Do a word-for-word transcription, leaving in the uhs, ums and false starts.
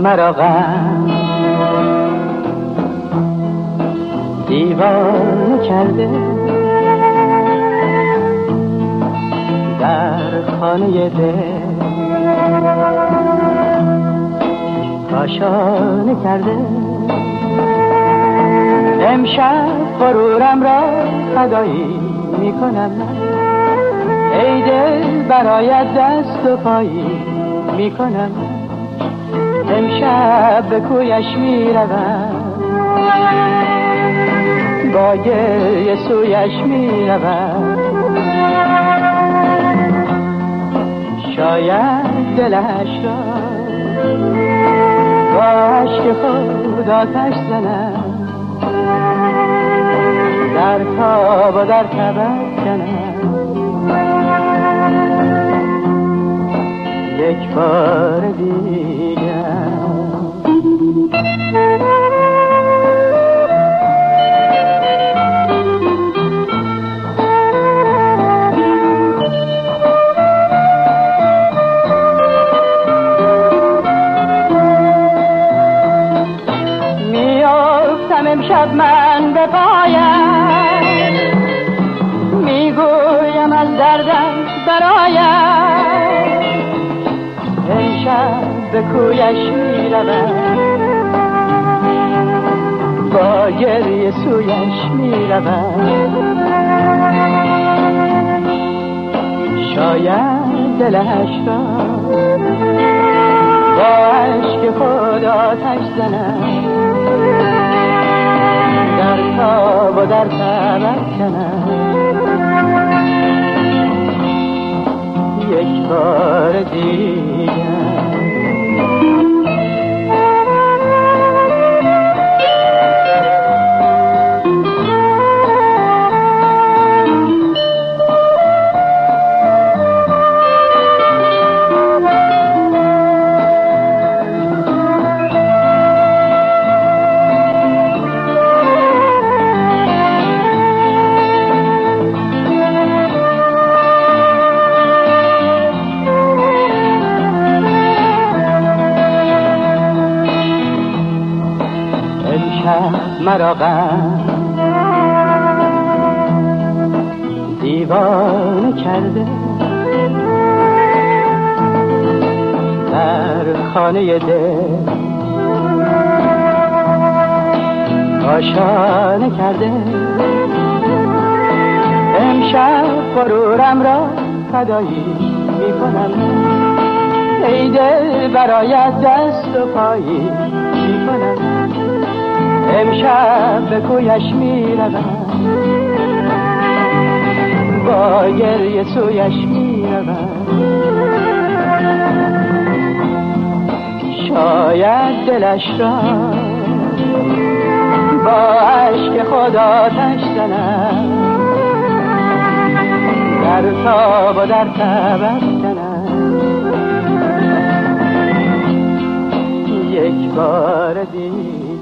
مرا غم دیوانه کرده، در خانه دل کاشانه کرده. امشب غرورم را فدایی میکنم، ای دل برایت دست و پایی میکنم. امشب به کویش میروم، با گریه سویش میروم. شاید دلش را با عشق خود آتش زنم، در تاب و در تبت کنم. یک بار دیگر میافتم امشب من به پایم، میگویم از دردم برایم. امشب به کویش میروم، با گریه سویش میروم. شاید دلش را با عشق خود آتش زنم، در تاب و در تبت کنم. یک بار دیگر مرا غم دیوانه کرده، در خانه دل آشانه کرده. امشب غرورم را فدایی میکنم، ای دل برایت دست و پایی میکنم. امشب به کویش میروم، با گریه سویش میروم. شاید دلش را با عشق خود آتش زنم، در تاب و در تبت کنم. یک بار دیگر